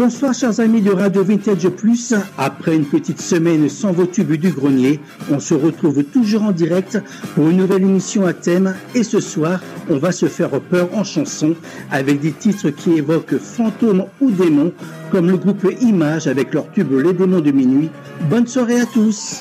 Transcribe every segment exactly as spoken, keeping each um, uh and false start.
Bonsoir chers amis de Radio Vintage Plus, après une petite semaine sans vos tubes du grenier, on se retrouve toujours en direct pour une nouvelle émission à thème et ce soir on va se faire peur en chanson avec des titres qui évoquent fantômes ou démons comme le groupe Image avec leur tube Les Démons de Minuit. Bonne soirée à tous.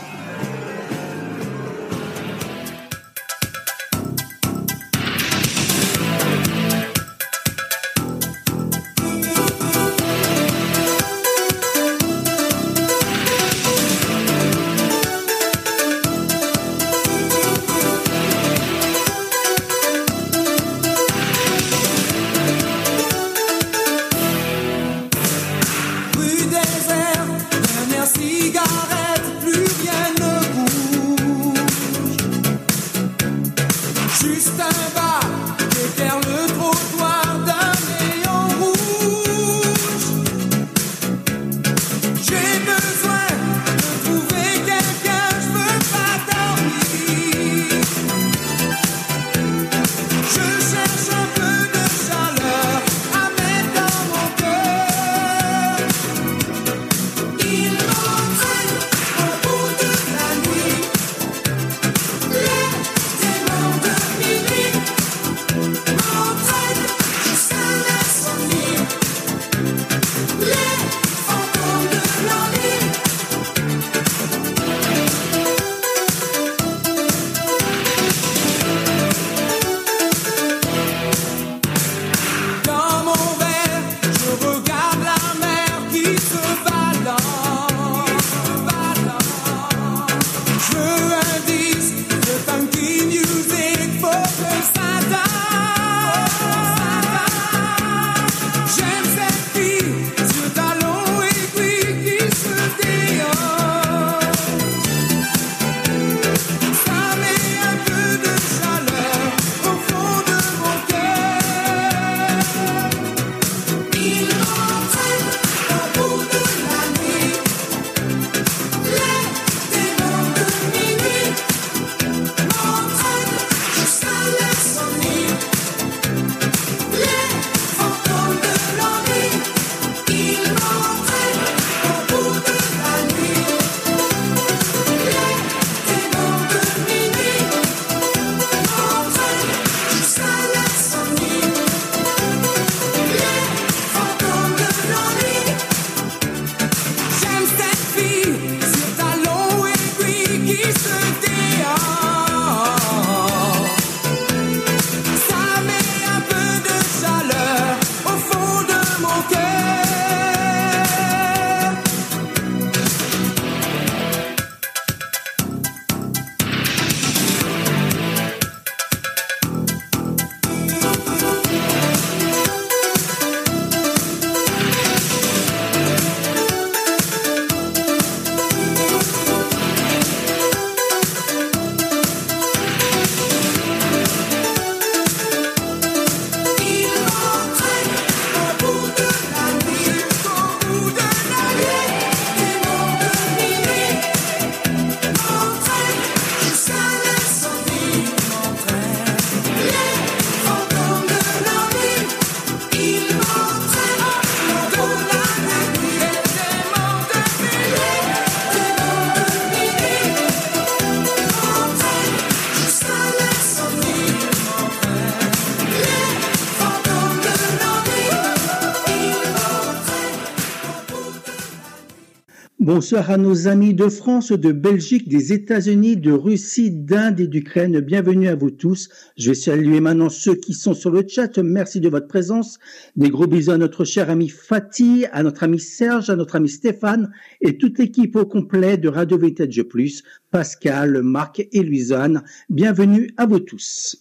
Bonsoir à nos amis de France, de Belgique, des États-Unis, de Russie, d'Inde et d'Ukraine. Bienvenue à vous tous. Je vais saluer maintenant ceux qui sont sur le chat. Merci de votre présence. Des gros bisous à notre cher ami Fatih, à notre ami Serge, à notre ami Stéphane et toute l'équipe au complet de Radio Vintage Plus, Pascal, Marc et Louisanne. Bienvenue à vous tous.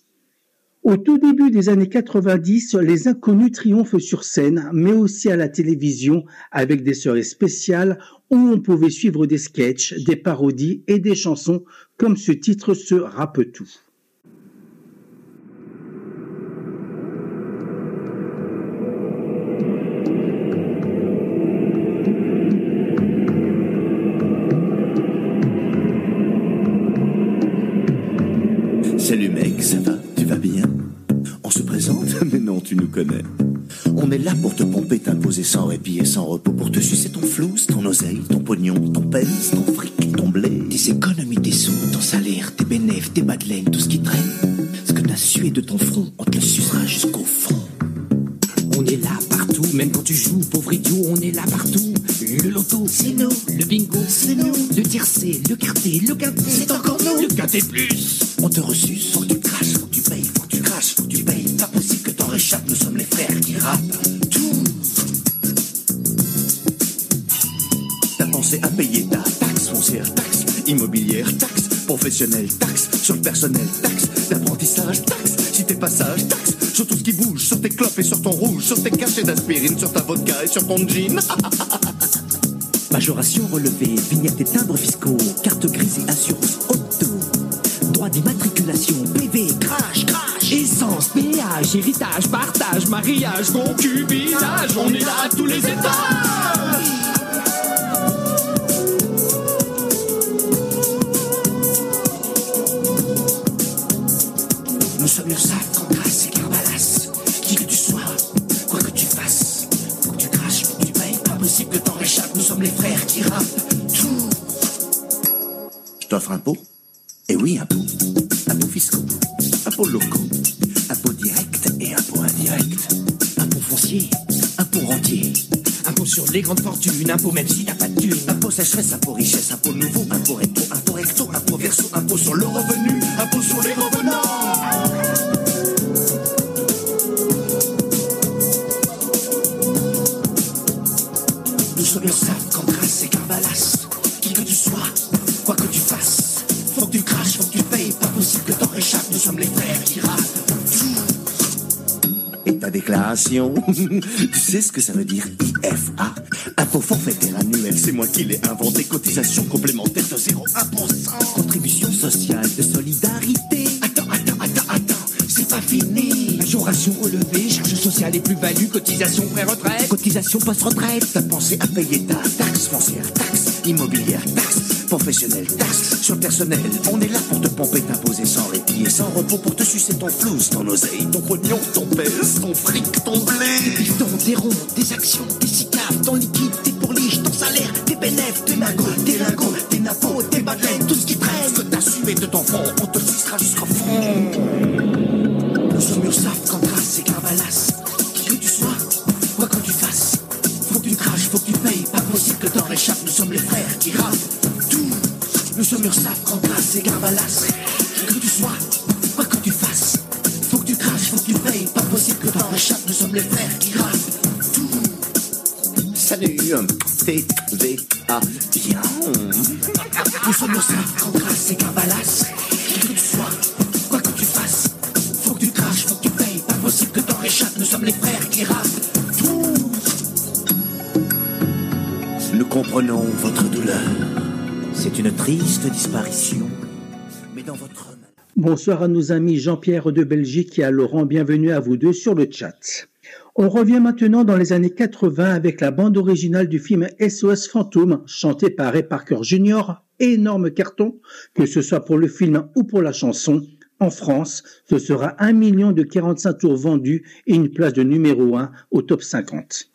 Au tout début des années quatre-vingt-dix, les Inconnus triomphent sur scène, mais aussi à la télévision avec des soirées spéciales où on pouvait suivre des sketchs, des parodies et des chansons comme ce titre se rappe tout. Salut mec, ça va? Tu vas bien? On se présente? Mais non, tu nous connais. On On est là pour te pomper, t'imposer sans répit et sans repos, pour te sucer ton flouze, ton oseille, ton pognon, ton pèse, ton fric, ton blé. Tes économies, tes sous, ton salaire, tes bénéfices, tes bas de laine, tout ce qui traîne. Ce que t'as sué de ton front, on te le sucera jusqu'au fond. On est là partout, même quand tu joues, pauvre idiot, on est là partout. Le loto, c'est nous. Le bingo, c'est nous. Le tiercé, le quartier, le quintet, c'est encore nous. Le quintet plus. On te ressuce, faut que tu craches, faut que tu payes, faut que tu craches, faut que tu payes. Pas possible que t'en réchappes, nous sommes les frères qui rappent tout. T'as pensé à payer ta taxe foncière, taxe immobilière, taxe professionnelle, taxe sur le personnel, taxe d'apprentissage, taxe si t'es pas sage, taxe sur tout ce qui bouge, sur tes clopes et sur ton rouge, sur tes cachets d'aspirine, sur ta vodka et sur ton jean. Majoration relevée, vignettes et timbres fiscaux, carte grise et assurance auto, droit d'immatriculation, P V, crash, crash, essence, péage, héritage, partage, mariage, concubinage, on est là à tous les étages. Nous sommes l'URSSAF, Candras et Carbalas. Qui que tu sois, quoi que tu fasses, faut que tu craches, faut que tu payes. Pas possible que t'en réchappes, nous sommes les frères qui rappent tout. Je t'offre un pot. Eh oui, un pot. Impôts fiscaux, impôts locaux, impôts directs et impôts indirects. Impôts fonciers, impôts rentiers. Impôts sur les grandes fortunes, impôts même si t'as pas de thunes. Impôts sécheresse, impôts richesse, impôts nouveaux, impôts rétro, impôts recto, impôts verso, impôts sur le revenu, impôts sur les revenants. Nous sommes l'URSSAF, Candras et Carbalas. Qui que tu sois, quoi que tu fasses, faut que tu craches, faut que tu payes. Pas possible que t'en réchappes, nous sommes les frères qui rappent tout. Et ta déclaration, tu sais ce que ça veut dire I F A? Impôt forfaitaire annuel, c'est moi qui l'ai inventé. Cotisation complémentaire de zéro virgule un pour cent. Contribution sociale de solidarité. Attends, attends, attends, attends, c'est pas fini. Majoration relevée, charges sociales et plus-value, cotisation pré-retraite, cotisation post-retraite. T'as pensé à payer ta taxe foncière, taxe immobilière, taxe professionnelle, taxe sur le personnel. On est là pour te pomper, t'imposer sans répit et sans repos, pour te sucer ton flouze, ton oseille, ton pognon, ton pèse, ton fric, ton blé. Tes bidons, tes ronds, tes actions, tes cicaves, ton liquide, tes pourliches, ton salaire, tes bénéfices, tes magots, tes lingots, tes nappos, tes bas de laine, tout ce qui traîne. Ce que t'as sué de ton front, on te sucera jusqu'au fond. Nous sommes l'URSSAF, Candras et Carbalas. Qui que tu sois, quoi que tu fasses, faut que tu craches, faut que tu payes. Pas possible que t'en réchappes, nous sommes les frères qui rappent tout. Nous sommes l'URSSAF, Candras et Carbalas. Qui que tu sois, quoi que tu fasses, faut que tu craches, faut que tu payes. Pas possible que t'en réchappes, nous sommes les frères qui rappent tout. Salut, T V A, bien. Nous sommes l'URSSAF, Candras et Carbalas. Qui que tu sois, quoi que tu fasses, faut que tu craches, faut que tu payes. Pas possible que t'en réchappes, nous sommes les frères qui rappent tout. Nous comprenons votre douleur. C'est une triste disparition, mais dans votre... Bonsoir à nos amis Jean-Pierre de Belgique et à Laurent, bienvenue à vous deux sur le chat. On revient maintenant dans les années quatre-vingts avec la bande originale du film S O S Fantôme, chantée par Ray Parker Junior Énorme carton, que ce soit pour le film ou pour la chanson. En France, ce sera un million de quarante-cinq tours vendus et une place de numéro un au top cinquante.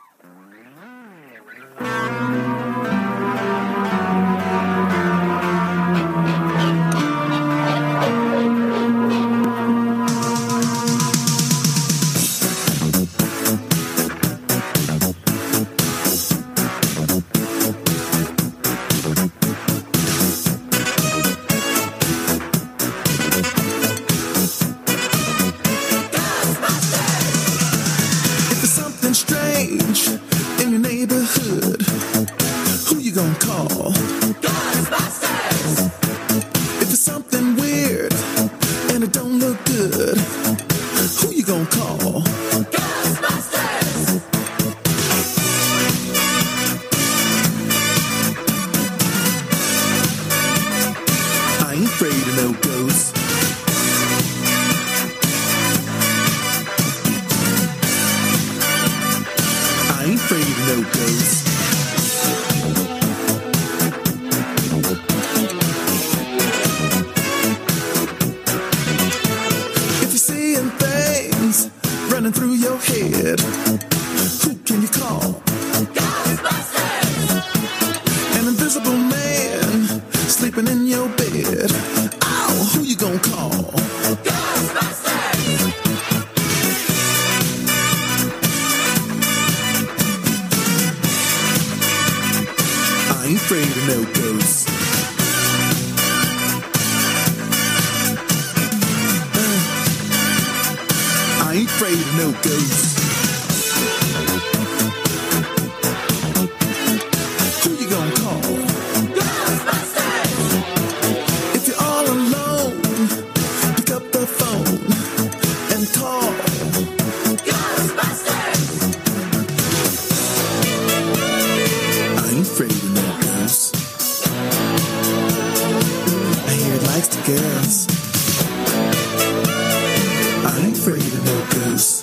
sleeping in your bed. Oh, who you gonna call? Ghostbusters! I ain't afraid of no ghosts. Uh, I ain't afraid of no ghosts. Who you gonna call? Ghostbusters! If you're all alone, pick up the phone and call. Ghostbusters! I ain't afraid of no ghosts. I hear it likes the girls. I ain't afraid of no ghosts.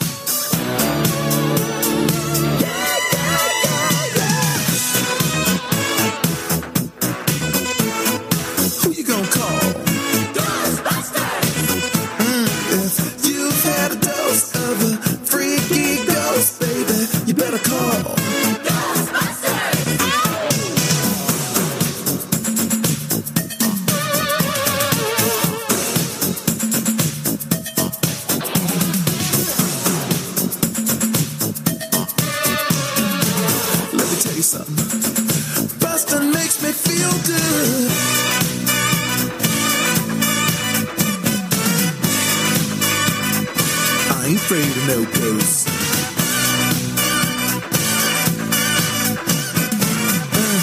Who you gonna call? Ghostbusters! Mm, if you've had a dose of a freaky ghost, baby, you better call. Let me tell you something. Bustin' makes me feel good. I ain't afraid of no ghosts. Uh,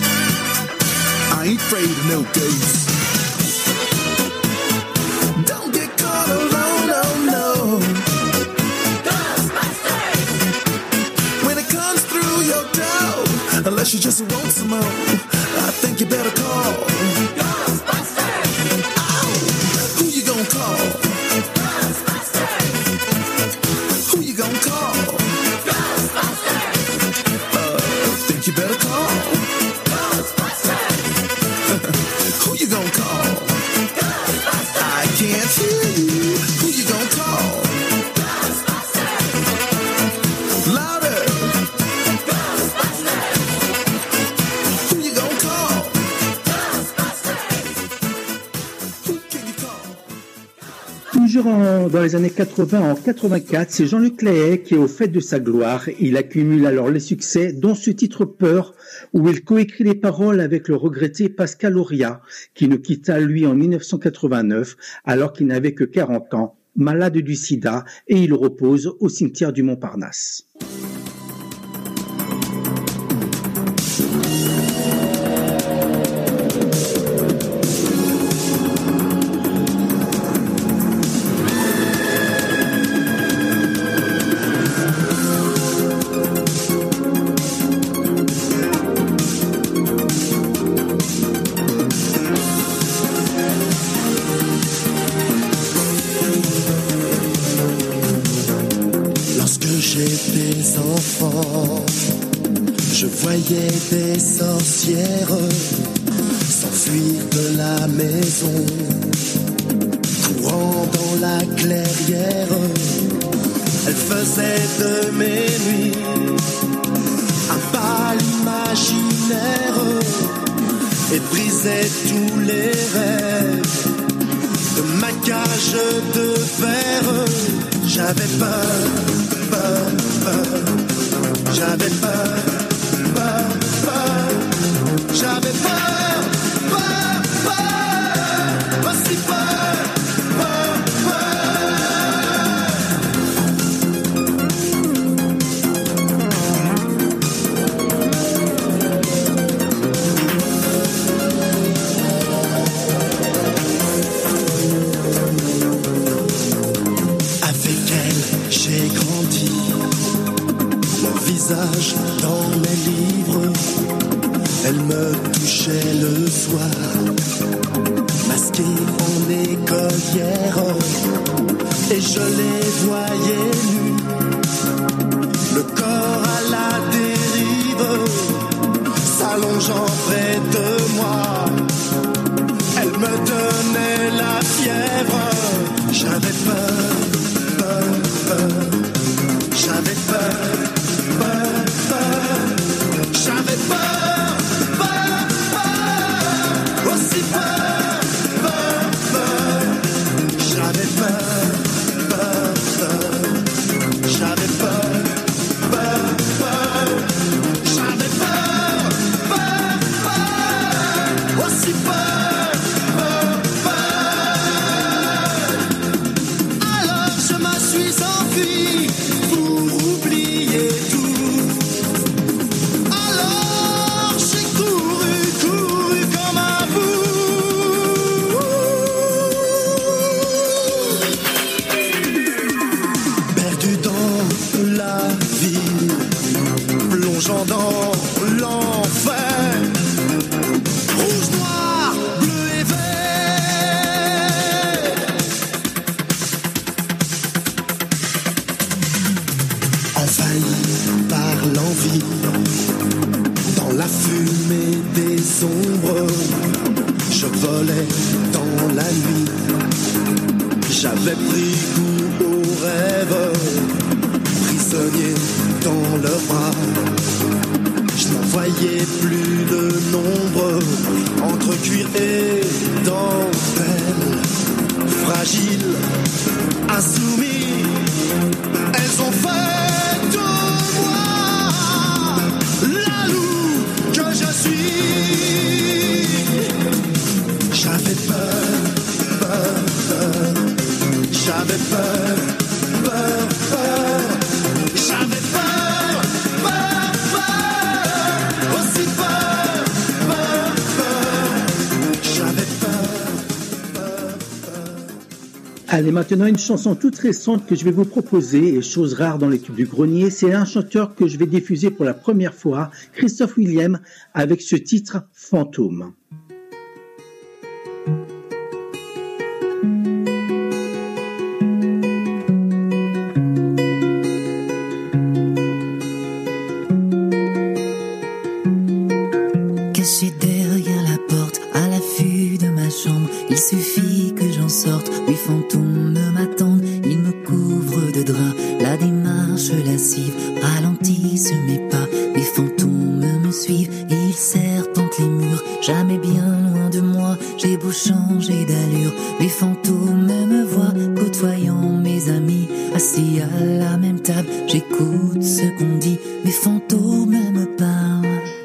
I ain't afraid of no ghosts. Don't get caught alone, oh no. Ghostbusters! When it comes through your door, unless you just want some more, I think you better call. Ghostbusters! Oh, who you gonna call? Who you gonna call? Ghostbusters! Uh, think you better call? Ghostbusters! Who you gonna call? Ghostbusters! I can't hear you. Who you gonna call? Ghostbusters! Louder! Ghostbusters! Who you gonna call? Ghostbusters! Who can you call? Toujours en- dans les années quatre-vingts, en quatre-vingt-quatre, c'est Jean-Luc Lahaye qui est au fait de sa gloire. Il accumule alors les succès, dont ce titre Peur, où il coécrit les paroles avec le regretté Pascal Auria, qui nous quitta lui en mille neuf cent quatre-vingt-neuf, alors qu'il n'avait que quarante ans, malade du sida, et il repose au cimetière du Montparnasse. Lorsque j'étais enfant, je voyais des sorcières s'enfuir de la maison, courant dans la clairière. Elles faisaient de mes nuits un bal imaginaire et brisaient tous les rêves de ma cage de verre. J'avais peur, peur, peur. J'avais peur, peur, peur. J'avais peur, peur, peur. Aussi peur, peur, Avec elle, j'ai grandi, mon visage dans mes livres. Elle me touchait le soir, masquée en écolière, et je les voyais nus, le corps à la dérive, s'allongeant près de moi. Elle me donnait la fièvre. J'avais peur, peur, peur. J'avais peur, peur, peur. J'avais peur, peur, peur. Aussi peur. aussi peur, peur, peur. Alors je me suis enfui pour oublier tout. Alors j'ai couru, couru comme un fou. Perdu dans la ville, plongeant dans l'enfer. Rouge, noir, bleu et vert. Envahi par l'envie, dans la fumée des ombres, je volais dans la nuit. J'avais pris goût au rêve, prisonnier dans leurs bras. Je n'en voyais plus le nombre, entre cuir et dentelle. Fragile, insoumis, elles ont fait de moi la loup que je suis. J'avais peur, peur, peur. J'avais peur, peur, peur. J'avais peur, peur, peur. Aussi peur, peur, peur. J'avais peur, peur, peur. Allez, maintenant une chanson toute récente que je vais vous proposer, et chose rare dans l'équipe du Grenier, c'est un chanteur que je vais diffuser pour la première fois, Christophe Willem, avec ce titre Fantôme. Caché derrière la porte, à l'affût de ma chambre, il suffit que j'en sorte. Les fantômes m'attendent, ils me couvrent de draps. La démarche lascive ralentissent mes pas. Les fantômes me suivent, ils serpentent les murs. Jamais bien loin de moi, j'ai beau changer d'allure. Les fantômes me voient, côtoyant mes amis. Assis à la même table, j'écoute ce qu'on dit. Mes fantômes me parlent.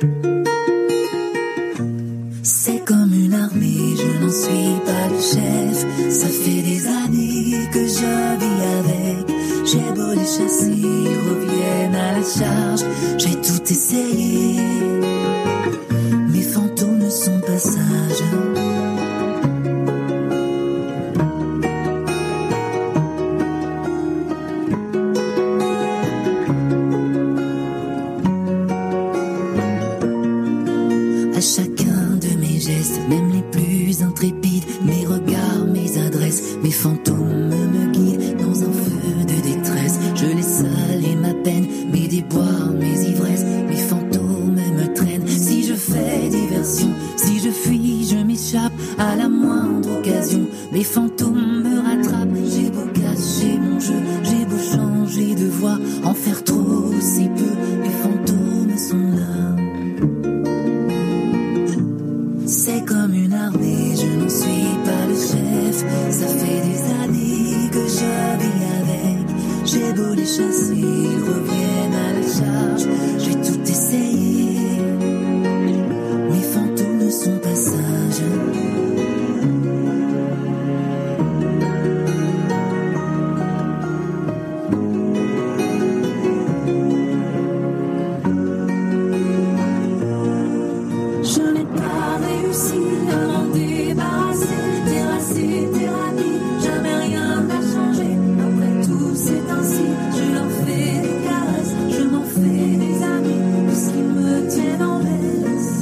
C'est comme une armée, je n'en suis pas le chef. Ça fait des années que je vis avec. J'ai beau les chasser, ils reviennent à la charge. J'ai tout essayé. Mes fantômes sont pas sages. À chacun de mes gestes, même les plus intrépides, mes regards, mes adresses, mes fantômes me guident dans un feu de détresse. Je laisse aller ma peine, mes déboires, mes ivresses, mes fantômes me traînent. Si je fais diversion, si je fuis, je m'échappe à la moindre occasion. Mes fantômes me rattrapent, j'ai beau cacher mon jeu, j'ai beau changer de voix, en faire trop, si peu, mes fantômes sont là. C'est comme une armée, je n'en suis pas le chef. Ça fait des années que je vis avec. J'ai beau les chasser, ils reviennent à la charge. J'ai tout essayé. Mes fantômes ne sont pas sages. Je n'ai pas réussi à m'en débarrasser, terrasser, thérapie, jamais rien n'a changé. Après tout c'est ainsi, je leur fais des caresses, je m'en fais des amis, puisqu'ils me tiennent en laisse.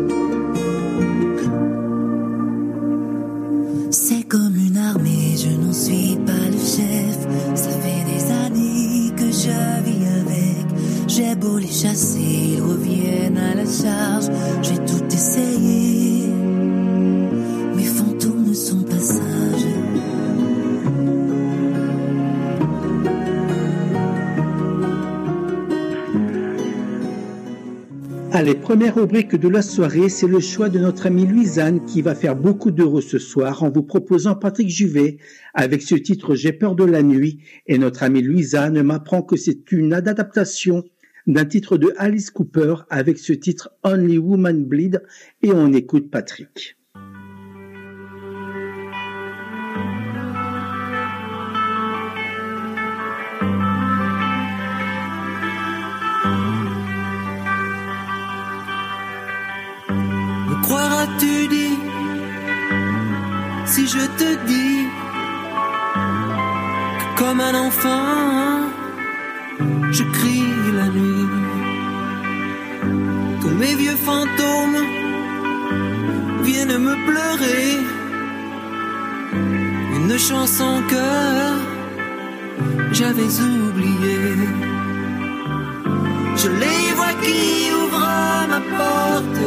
C'est comme une armée, je n'en suis pas le chef. Ça fait des années que je vis avec. J'ai beau les chasser, ils reviennent à la charge. J'ai tout essayé. Mes fantômes ne sont pas sages. Allez, première rubrique de la soirée, c'est le choix de notre amie Louisanne qui va faire beaucoup d'euros ce soir en vous proposant Patrick Juvet avec ce titre J'ai peur de la nuit. Et notre amie Louisanne m'apprend que c'est une adaptation d'un titre de Alice Cooper avec ce titre Only Woman Bleed, et on écoute Patrick. si je te dis que comme un enfant, je crie la nuit. Tous mes vieux fantômes viennent me pleurer une chanson que j'avais oubliée. Je les vois qui ouvrent ma porte.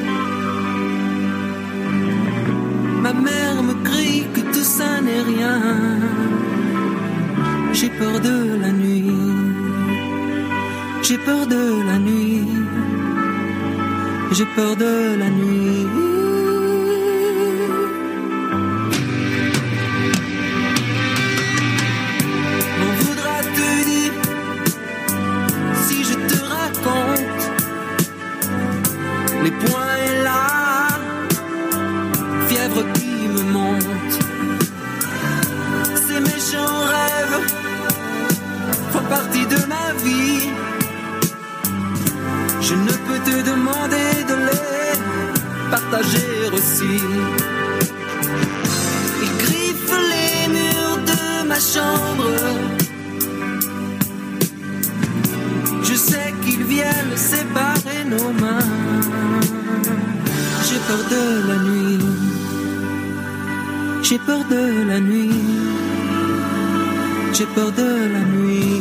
Ma mère me crie que tout ça n'est rien. J'ai peur de la nuit. J'ai peur de la nuit. J'ai peur de la nuit. On voudra te dire si je te raconte les points et la fièvre qui me monte. Ces méchants rêves font partie de ma vie. Je ne peux te demander de les partager aussi. Ils griffent les murs de ma chambre. Je sais qu'ils viennent séparer nos mains. J'ai peur de la nuit. J'ai peur de la nuit. J'ai peur de la nuit.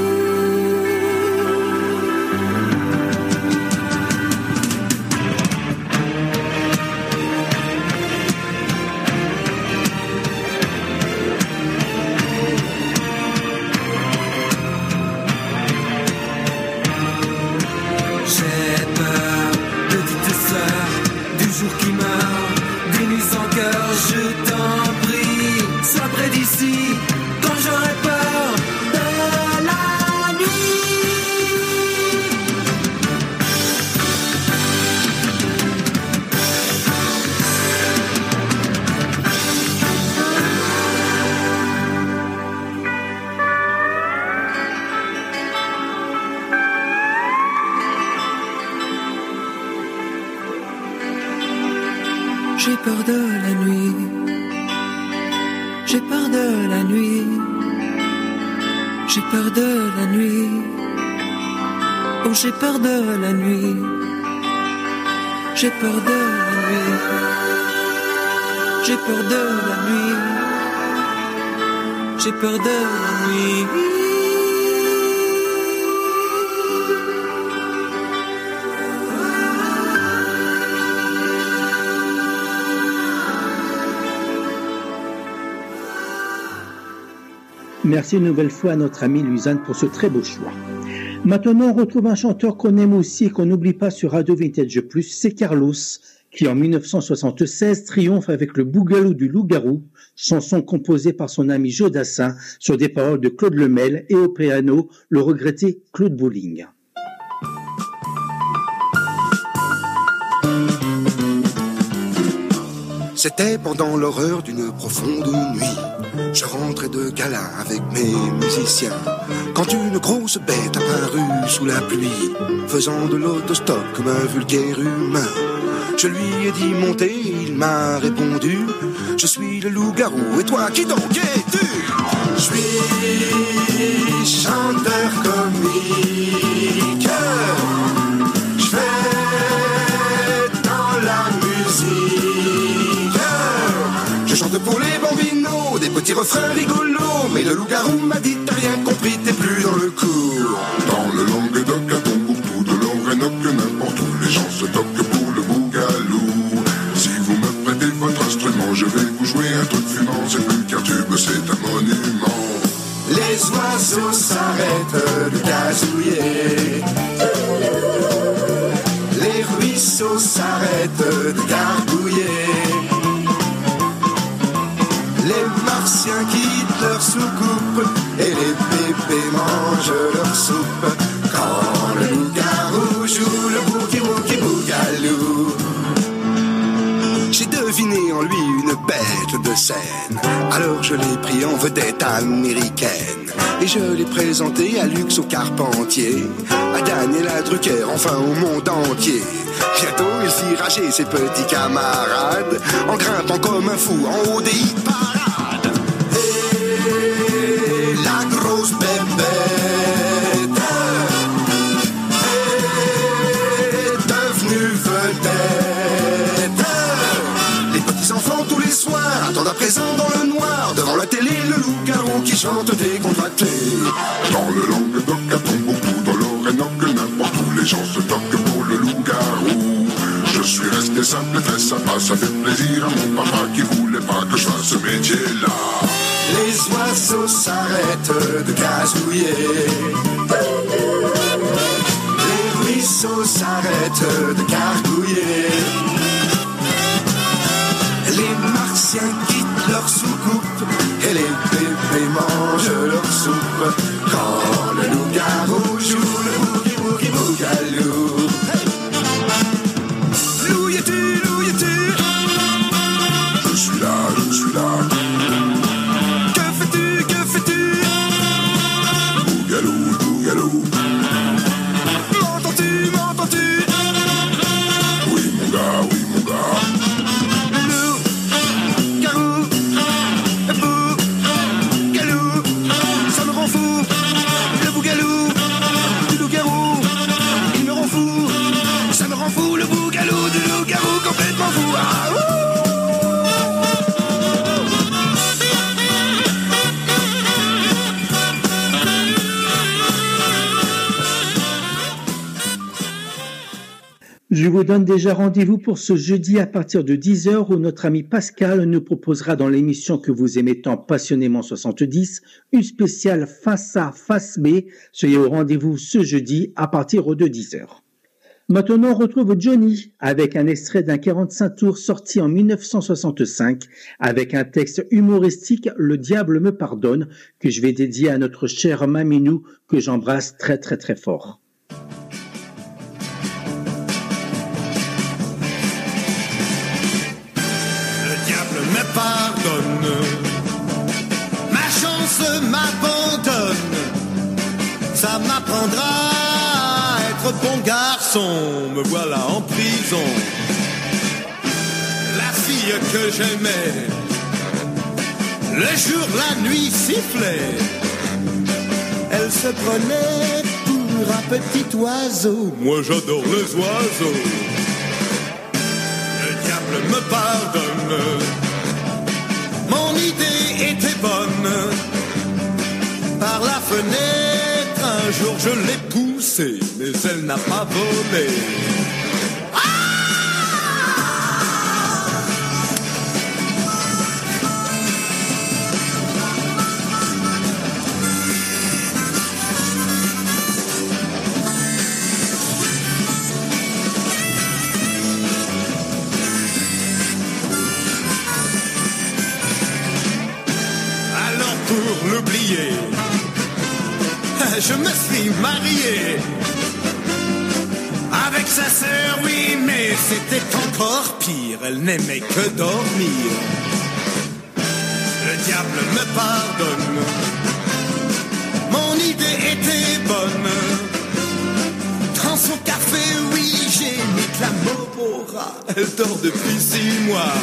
J'ai peur de la nuit. J'ai peur de la nuit. J'ai peur de la nuit. Oh, j'ai peur de la nuit. J'ai peur de la nuit. J'ai peur de la nuit. J'ai peur de la nuit. Merci une nouvelle fois à notre amie Louisanne pour ce très beau choix. Maintenant, on retrouve un chanteur qu'on aime aussi et qu'on n'oublie pas sur Radio Vintage Plus, c'est Carlos, qui en dix-neuf cent soixante-seize triomphe avec le Bougalou du Loup-Garou, chanson composée par son ami Joe Dassin sur des paroles de Claude Lemel et au piano le regretté Claude Bolling. C'était pendant l'horreur d'une profonde nuit. Je rentrais de gala avec mes musiciens, quand une grosse bête apparut sous la pluie, faisant de l'autostop comme un vulgaire humain. Je lui ai dit monter, il m'a répondu: je suis le loup-garou, et toi qui donc es-tu? Je suis chanteur comique, je fais dans la musique, je chante pour les bambinos, des petits refrains rigolos, mais le loup-garou m'a dit: t'as rien compris, t'es plus dans le cours. Dans le Languedoc, à Tombouctou, de Lorraine, n'importe où, les gens se toquent pour le bougalou. Si vous me prêtez votre instrument, je vais vous jouer un truc fumant, c'est plus qu'un tube, c'est un monument. Les oiseaux s'arrêtent de gazouiller, les ruisseaux s'arrêtent de gargouiller, les martiens quittent leur soucoupe et les pépés mangent leur soupe. Quand le loup-garou joue le bouki-bouki-bougalou, j'ai deviné en lui une bête de scène. Alors je l'ai pris en vedette américaine et je l'ai présenté à Lux, au Carpentier, à Daniela Drucker, enfin au monde entier. Bientôt il fit rager ses petits camarades en grimpant comme un fou en haut des hit parades. Et la grosse bébête est devenue vedette. Les petits enfants tous les soirs attendent à présent dans le noir devant la télé le loup-garou qui chante décontracté. Dans le Languedoc à Tombouctou, dans l'Orénoque, n'importe où les gens se toquent pour le loup-garou. Je suis resté simple et très sympa, ça fait plaisir à mon papa qui voulait pas que je fasse ce métier-là. Les oiseaux s'arrêtent de gazouiller, les ruisseaux s'arrêtent de gargouiller, les martiens quittent leur soucoupe et les bébés mangent leur soupe quand le loup-garou joue le boogie-boogie-boogaloo. Je suis là, je suis là. Que fais-tu, que fais-tu? Bougalou, bougalou. M'entends-tu, m'entends-tu? Oui mon gars, oui mon gars. Loup, garou, bougalou, ça me rend fou. Le bougalou, du loup-garou, il me rend fou. Ça me rend fou le bougalou du loup-garou complètement fou. Ah, ouh. Je vous donne déjà rendez-vous pour ce jeudi à partir de dix heures où notre ami Pascal nous proposera dans l'émission que vous aimez tant passionnément soixante-dix, une spéciale face A, face B. Soyez au rendez-vous ce jeudi à partir de dix heures. Maintenant, on retrouve Johnny avec un extrait d'un quarante-cinq tours sorti en mille neuf cent soixante-cinq avec un texte humoristique « Le diable me pardonne » que je vais dédier à notre cher Maminou que j'embrasse très très très fort. Pardonne, ma chance m'abandonne, ça m'apprendra à être bon garçon, me voilà en prison. La fille que j'aimais, le jour, la nuit sifflait, elle se prenait pour un petit oiseau, moi j'adore les oiseaux. Le diable me pardonne, mon idée était bonne. Par la fenêtre, un jour je l'ai poussée, mais elle n'a pas volé. Pour l'oublier, je me suis marié avec sa sœur, oui, mais c'était encore pire, elle n'aimait que dormir. Le diable me pardonne, mon idée était bonne. Dans son café, oui, j'ai mis de la Mopora, elle dort depuis six mois.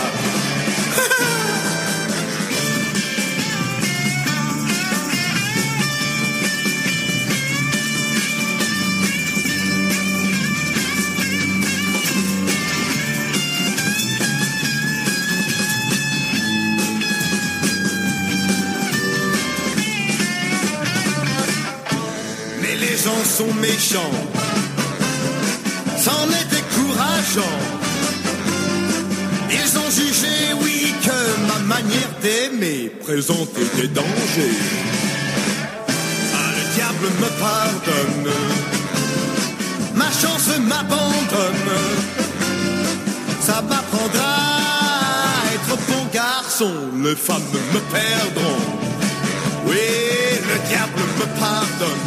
Sont méchants, c'en est décourageant. Ils ont jugé, oui, que ma manière d'aimer présentait des dangers. Ah, le diable me pardonne, ma chance m'abandonne. Ça m'apprendra à être bon garçon, les femmes me perdront. Oui, le diable me pardonne.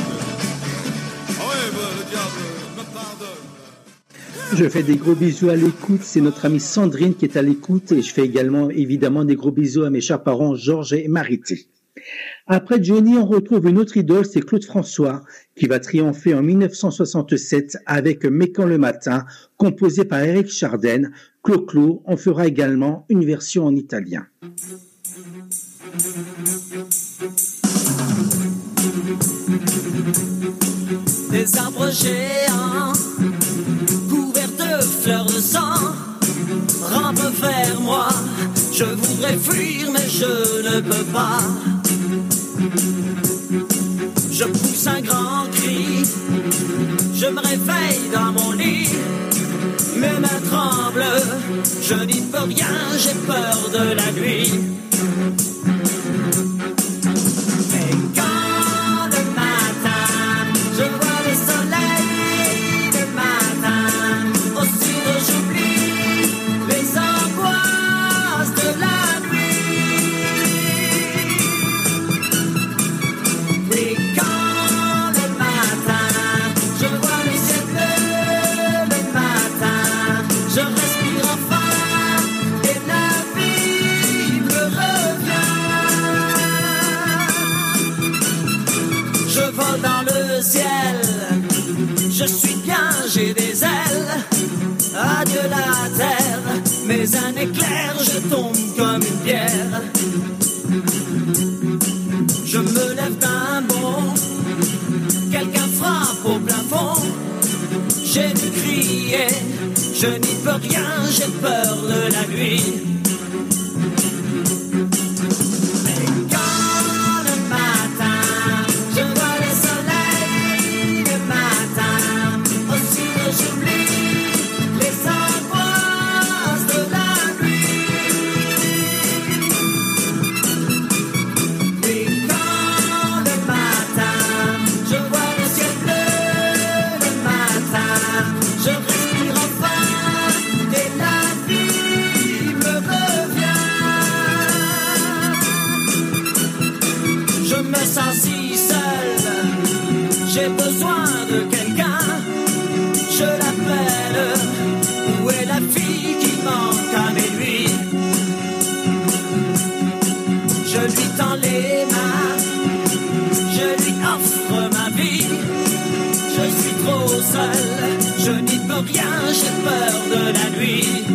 Je fais des gros bisous à l'écoute, c'est notre amie Sandrine qui est à l'écoute et je fais également évidemment des gros bisous à mes chers parents Georges et Marité. Après Johnny, on retrouve une autre idole, c'est Claude François, qui va triompher en dix-neuf cent soixante-sept avec Mécan le matin, composé par Éric Chardin. Clo-Clo en fera également une version en italien. Des arbres géants, couverts de fleurs de sang, rampent vers moi. Je voudrais fuir, mais je ne peux pas. Je pousse un grand cri, je me réveille dans mon lit. Mes mains tremblent, je n'y peux rien, j'ai peur de la nuit. Mais quand le matin, je vois le soleil, le matin, au sud j'oublie les angoisses de la nuit. Et quand le matin, je vois le ciel bleu, le matin, je respire enfin et la vie me revient. Je vole dans le ciel, je suis bien, j'ai des ailes. Adieu la terre, mais un éclair, je tombe comme une pierre. Je me lève d'un bond, quelqu'un frappe au plafond. J'ai dû crier, je n'y peux rien, j'ai peur de la nuit. Mais quand le matin, je vois le soleil, le matin, au sud j'oublie les angoisses de la nuit. Et quand le matin, je vois le ciel bleu, le matin, je respire enfin et la vie me revient. Je me sens si seul, j'ai besoin de quelqu'un. Je l'appelle, où est la fille qui manque à mes nuits? Je lui tends les mains, je lui offre ma vie. Je suis trop seul, je n'y peux rien, j'ai peur de la nuit.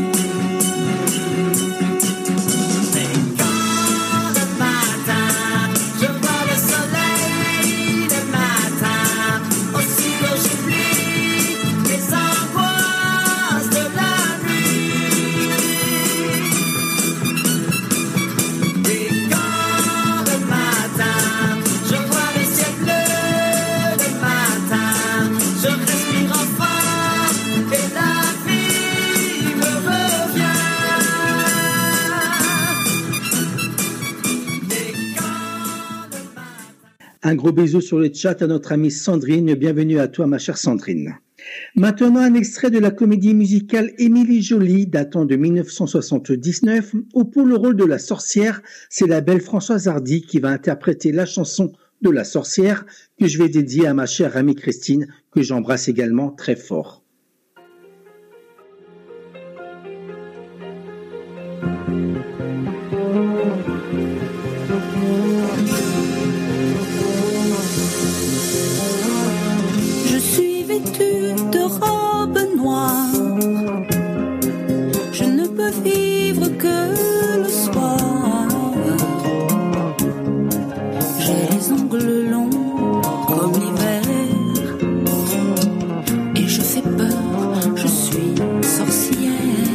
Mais quand le matin, je vois le soleil, le matin, aussi que j'oublie les angoisses de la nuit. Et quand le matin, je vois le ciel bleu, le matin, je respire enfin et la vie me revient. Et quand le matin... Un gros bisou sur le chat à notre amie Sandrine. Bienvenue à toi, ma chère Sandrine. Maintenant, un extrait de la comédie musicale Émilie Joly, datant de dix-neuf cent soixante-dix-neuf, où pour le rôle de la sorcière, c'est la belle Françoise Hardy qui va interpréter la chanson de la sorcière que je vais dédier à ma chère amie Christine, que j'embrasse également très fort. Je suis vêtue de robe noire. Je ne peux vivre que le soir. J'ai les ongles longs comme l'hiver. Et je fais peur, je suis sorcière.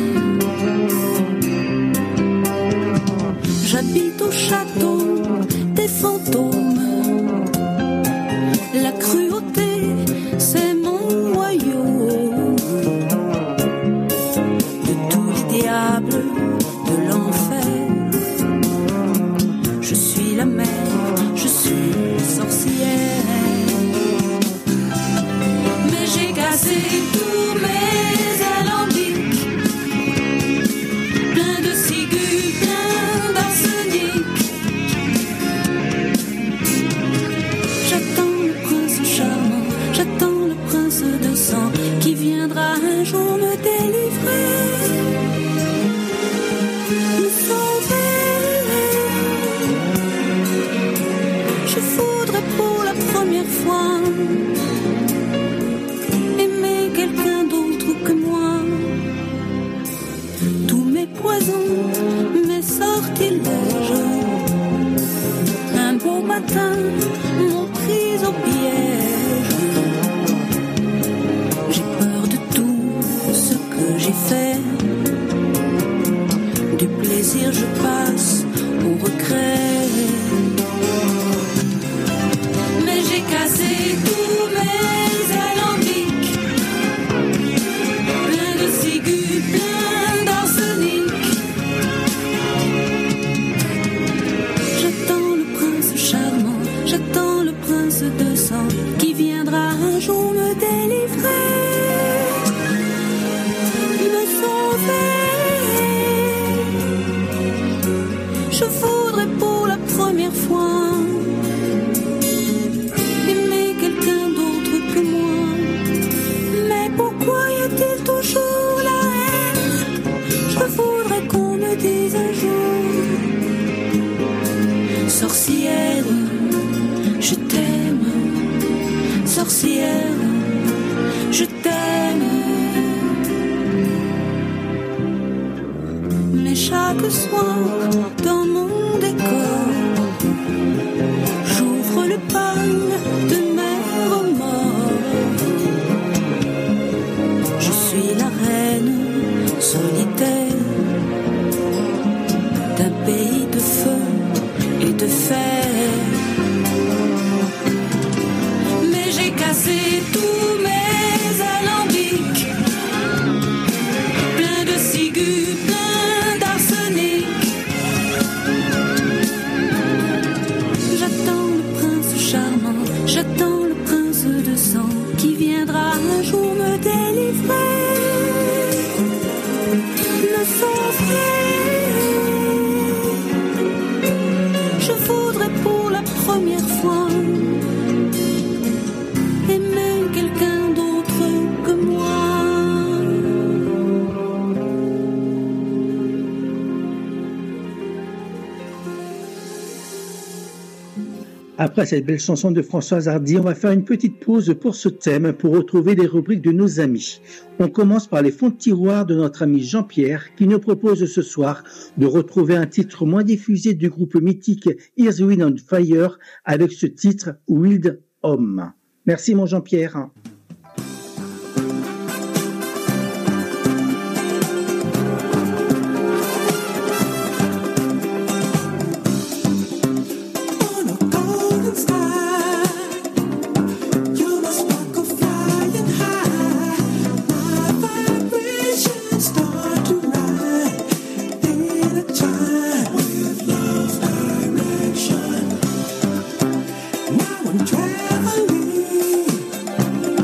J'habite au château des fantômes. La cruauté, c'est mon royaume. De tous les diables de l'enfer, je suis la mère, je suis sorcière. Mais j'ai cassé tous mes alambics, plein de ciguës, plein d'arsenic. aimer quelqu'un d'autre que moi. Tous mes poisons, mes sortilèges, un beau matin m'ont pris au piège. J'ai peur de tout ce que j'ai fait. Du plaisir je passe au regret. Mais j'ai cassé tous mes alambics, plein de ciguës, plein d'arsenic. J'attends le prince charmant, j'attends le prince de sang qui viendra un jour me délivrer, me sauver. Je voudrais pour la première fois aimer quelqu'un d'autre que moi. Mais pourquoi y a-t-il toujours la haine? Je voudrais qu'on me dise un jour: sorcière, je t'aime. Sorcière, je t'aime. Mais chaque soir dans mon décor, j'ouvre le bal de mes remords. Je suis la reine solitaire d'un pays de feu et de fer. Mais j'ai cassé tous mes alambics, plein de ciguës, plein d'arsenic. J'attends le prince charmant, j'attends le prince de sang qui viendra un jour me délivrer, me sauver. Je voudrais pour la première fois aimer quelqu'un d'autre que moi. Après cette belle chanson de Françoise Hardy, on va faire une petite pause pour ce thème, pour retrouver les rubriques de nos amis. On commence par les fonds de tiroir de notre ami Jean-Pierre, qui nous propose ce soir de retrouver un titre moins diffusé du groupe mythique Earth, Wind and Fire, avec ce titre Wild Home. Merci mon Jean-Pierre. Traveling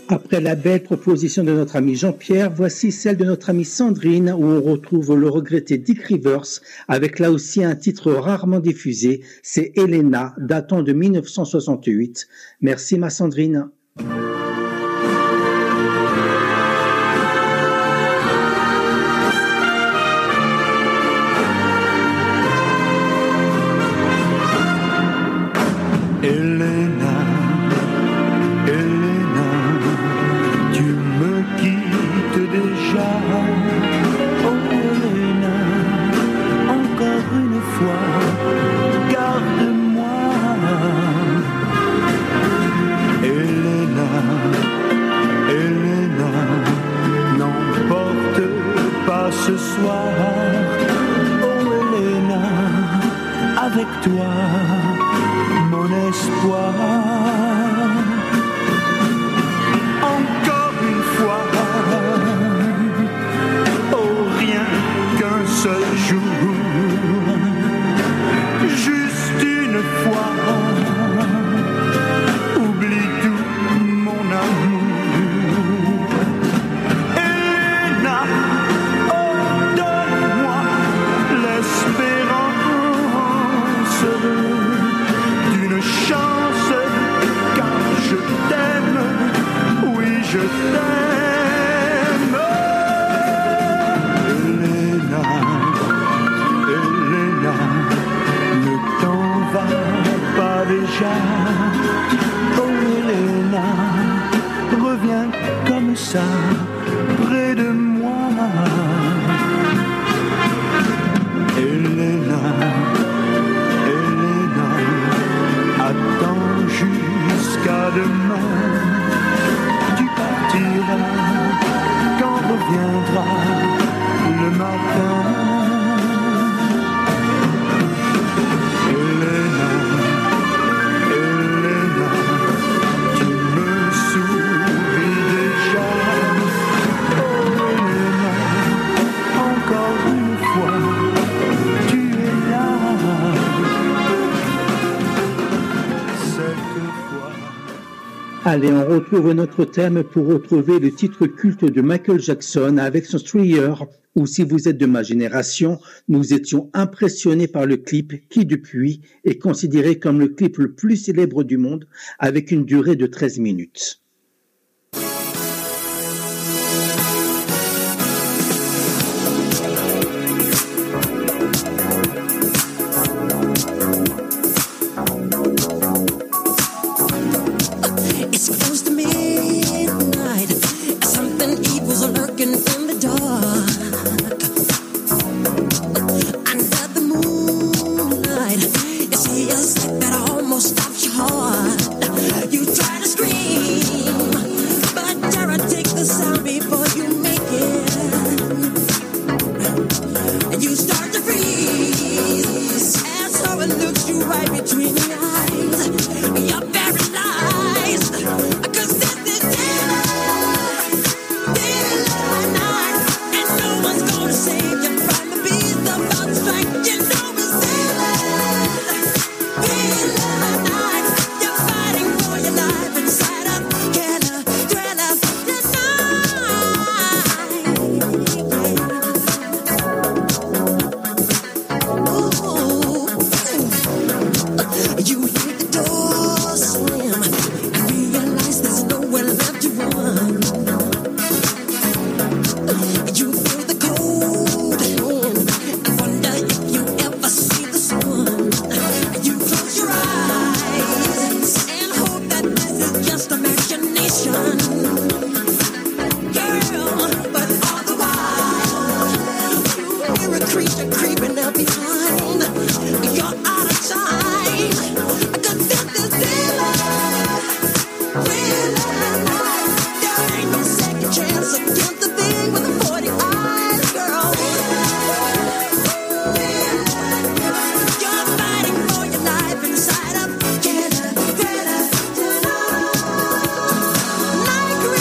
Après la belle proposition de notre ami Jean-Pierre, voici celle de notre amie Sandrine où on retrouve le regretté Dick Rivers avec là aussi un titre rarement diffusé, c'est Elena, datant de mille neuf cent soixante-huit. Merci ma Sandrine. Ce soir, oh Elena, avec toi, mon espoir. Encore une fois, oh rien qu'un seul jour, juste une fois, oublie tout mon amour. Je t'aime, Elena, Elena, ne t'en va pas déjà. Oh Elena, reviens comme ça, près de moi. Elena, Elena, attends jusqu'à demain. Quand reviendra le matin, Elena, Elena, tu me souris déjà. Oh Elena, encore une fois, tu es là. Cette fois. Allez, on retrouve notre thème pour retrouver le titre culte de Michael Jackson avec son Thriller, ou si vous êtes de ma génération, nous étions impressionnés par le clip qui depuis est considéré comme le clip le plus célèbre du monde avec une durée de treize minutes. Like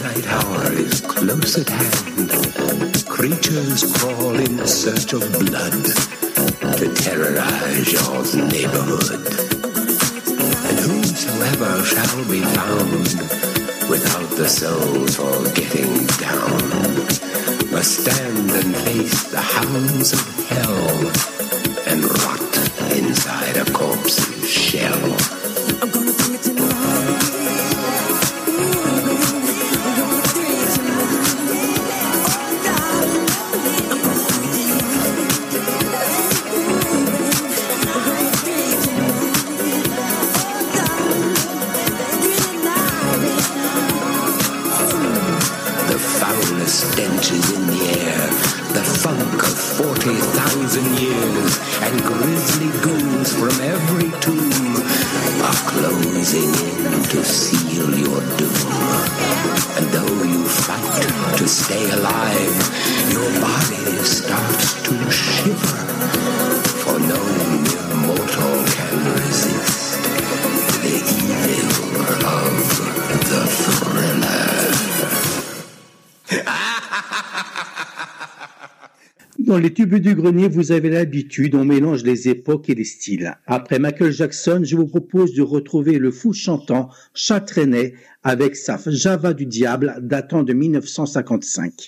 midnight hour is close at hand. Creatures crawl in search of blood to terrorize your neighborhood. And whosoever shall be found without the soul for getting down must stand and face the hounds of hell and rot inside a corpse's shell. I'm gonna bring it to life. Stench is in the air, the funk of forty thousand years, and grisly ghouls from every tomb are closing in to seal your doom. And though you fight to stay alive, your body starts to shiver, for no mere mortal can resist the evil of the thriller. Dans les tubes du grenier, vous avez l'habitude, on mélange les époques et les styles. Après Michael Jackson, je vous propose de retrouver le fou chantant Chat Rennais avec sa Java du diable datant de mille neuf cent cinquante-cinq.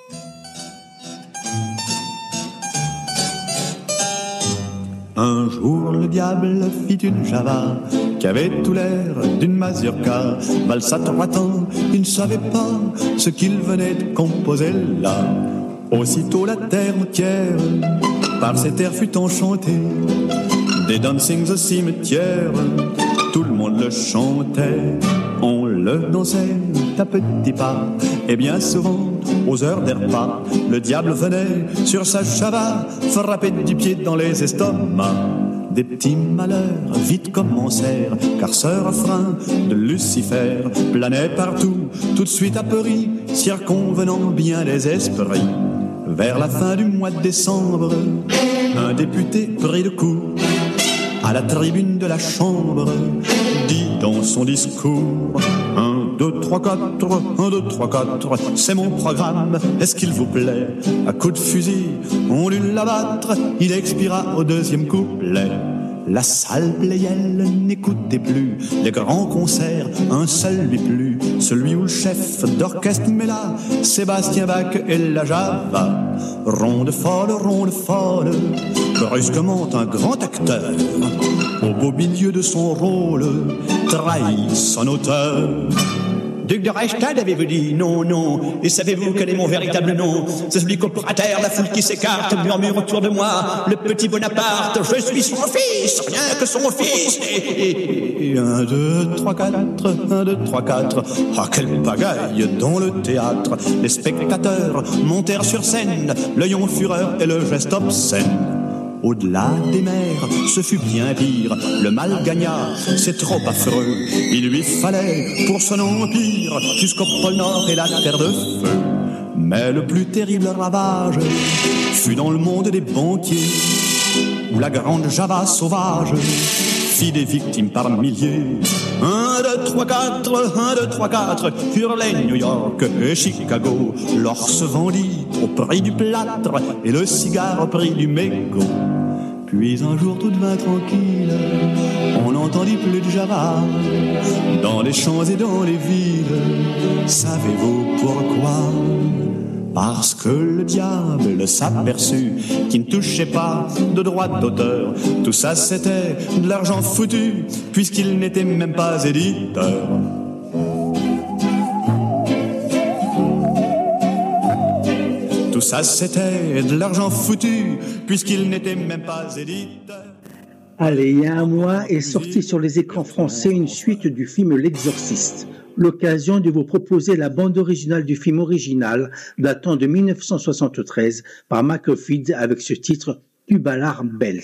Un jour le diable fit une Java qui avait tout l'air d'une mazurka. Valsa trois temps, il ne savait pas ce qu'il venait de composer là. Aussitôt la terre entière par cet air fut enchantée. Des dancings au cimetière, tout le monde le chantait. On le dansait à petits pas, et bien souvent aux heures des repas, le diable venait sur sa Java frapper du pied dans les estomacs. Des petits malheurs vite commencèrent, car ce refrain de Lucifer planait partout, tout de suite apeuri, circonvenant bien les esprits. Vers la fin du mois de décembre, un député prit le coup à la tribune de la Chambre, dit dans son discours: un, deux, trois, quatre, un, deux, trois, quatre, c'est mon programme, est-ce qu'il vous plaît? À coups de fusil, on l'eut l'abattre, il expira au deuxième couplet. La salle Playel n'écoutait plus les grands concerts, un seul lui plut, celui où le chef d'orchestre mêla Sébastien Bach et la Java. Ronde folle, ronde folle, brusquement un grand acteur, au beau milieu de son rôle, trahit son auteur. Duc de Reichstad, avez-vous dit? Non, non. Et savez-vous quel est mon véritable nom? C'est celui qu'au terre, la foule qui s'écarte murmure autour de moi: le petit Bonaparte, je suis son fils, rien que son fils. Et, et un, deux, trois, quatre, un, deux, trois, quatre. Ah, quelle pagaille dans le théâtre! Les spectateurs montèrent sur scène, l'œil en fureur et le geste obscène. Au-delà des mers, ce fut bien pire. Le mal gagna, c'est trop affreux. Il lui fallait, pour son empire, jusqu'au pôle Nord et la terre de feu. Mais le plus terrible ravage fut dans le monde des banquiers, où la grande Java sauvage fit des victimes par milliers. Un, deux, trois, quatre, un, deux, trois, quatre, hurlaient New York et Chicago. L'or se vendit au prix du plâtre et le cigare au prix du mégot. Puis un jour tout devint tranquille, on n'entendit plus de Java dans les champs et dans les villes. Savez-vous pourquoi? Parce que le diable s'aperçut qu'il ne touchait pas de droit d'auteur. Tout ça c'était de l'argent foutu, puisqu'il n'était même pas éditeur. Tout ça c'était de l'argent foutu, puisqu'il n'était même pas éditeur. Allez, il y a un mois est sortie sur les écrans français une suite du film L'Exorciste. L'occasion de vous proposer la bande originale du film original datant de mille neuf cent soixante-treize par Macofid avec ce titre Tubalar Bells.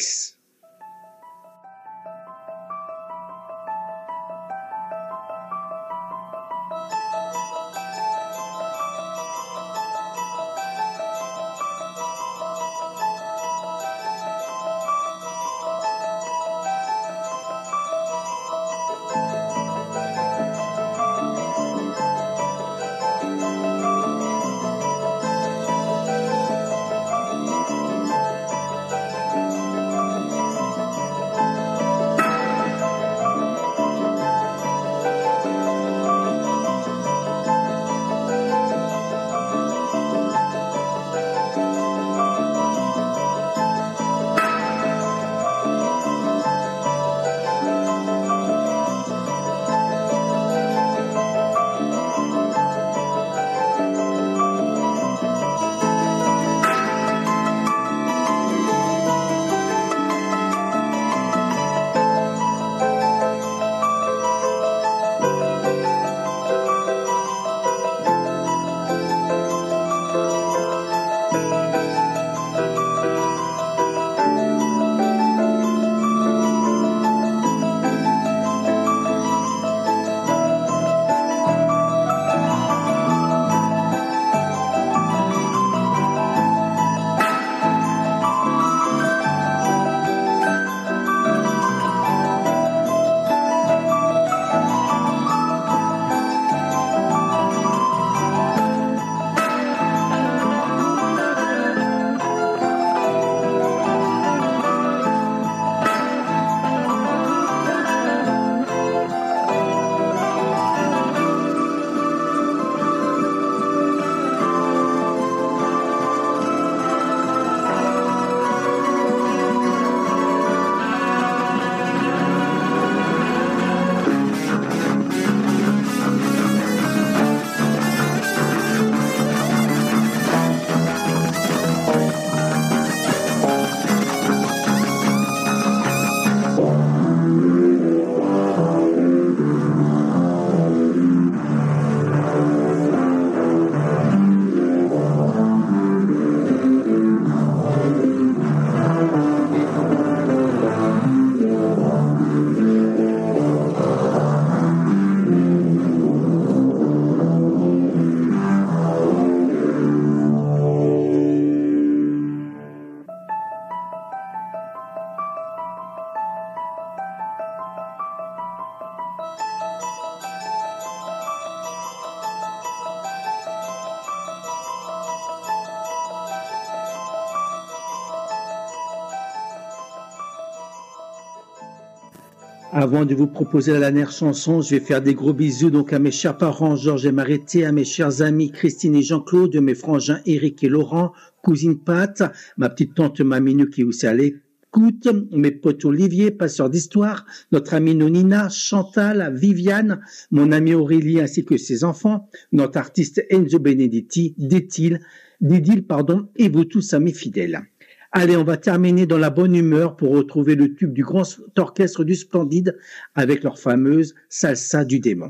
Avant de vous proposer la dernière chanson, je vais faire des gros bisous donc à mes chers parents Georges et Mariette, à mes chers amis Christine et Jean-Claude, mes frangins Eric et Laurent, cousine Pat, ma petite tante Maminou qui est aussi à l'écoute, mes potes Olivier, passeur d'histoire, notre amie Nonina, Chantal, Viviane, mon ami Aurélie ainsi que ses enfants, notre artiste Enzo Benedetti, Détil, Didil, pardon, et vous tous amis fidèles. Allez, on va terminer dans la bonne humeur pour retrouver le tube du grand orchestre du Splendide avec leur fameuse Salsa du démon.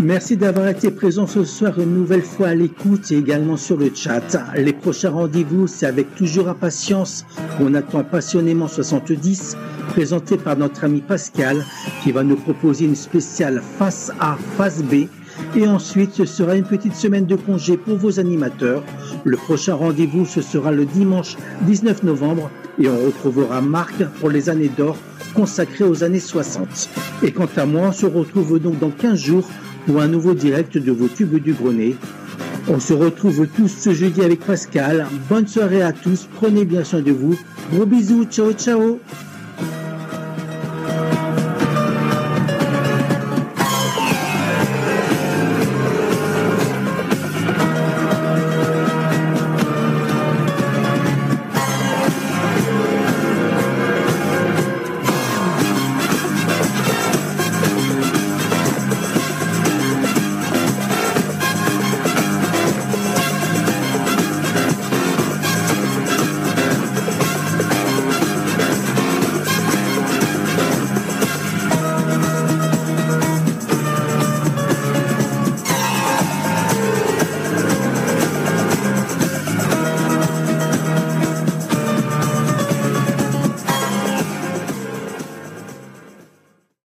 Merci d'avoir été présent ce soir une nouvelle fois à l'écoute et également sur le chat. Les prochains rendez-vous, c'est avec toujours impatience qu'on attend passionnément soixante-dix, présenté par notre ami Pascal, qui va nous proposer une spéciale face A, face B. Et ensuite, ce sera une petite semaine de congé pour vos animateurs. Le prochain rendez-vous, ce sera le dimanche dix-neuf novembre et on retrouvera Marc pour les années d'or consacrées aux années soixante. Et quant à moi, on se retrouve donc dans quinze jours pour un nouveau direct de vos tubes du Grenet. On se retrouve tous ce jeudi avec Pascal. Bonne soirée à tous, prenez bien soin de vous. Gros bisous, ciao ciao.